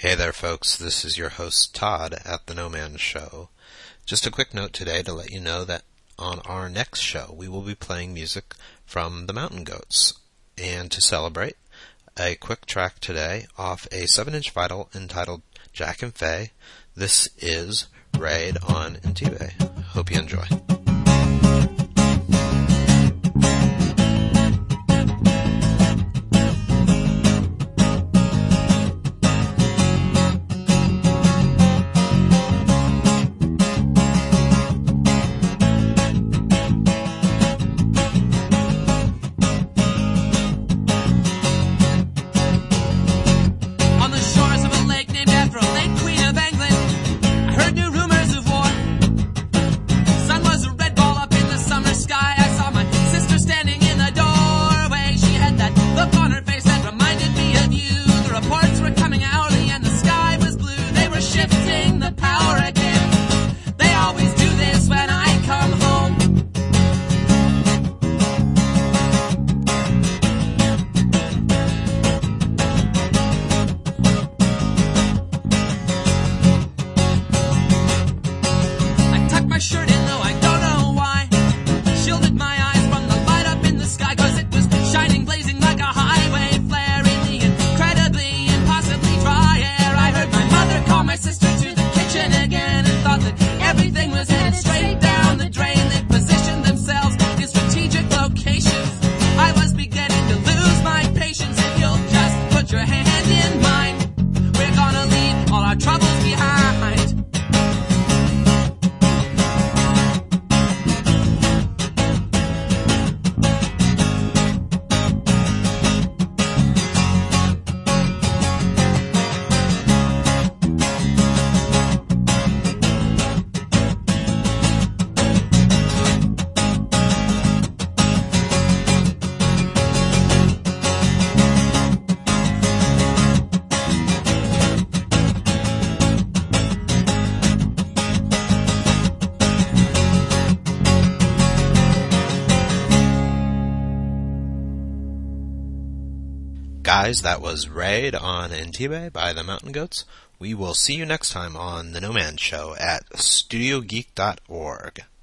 Hey there, folks. This is your host, Todd, at The No Man Show. Just a quick note today to let you know that on our next show, we will be playing music from the Mountain Goats. And to celebrate, a quick track today off a 7-inch vinyl entitled Jack and Faye. This is Raid on Ntebay. Hope you enjoy. Guys, that was Raid on Ntebay by the Mountain Goats. We will see you next time on The No Man Show at studiogeek.org.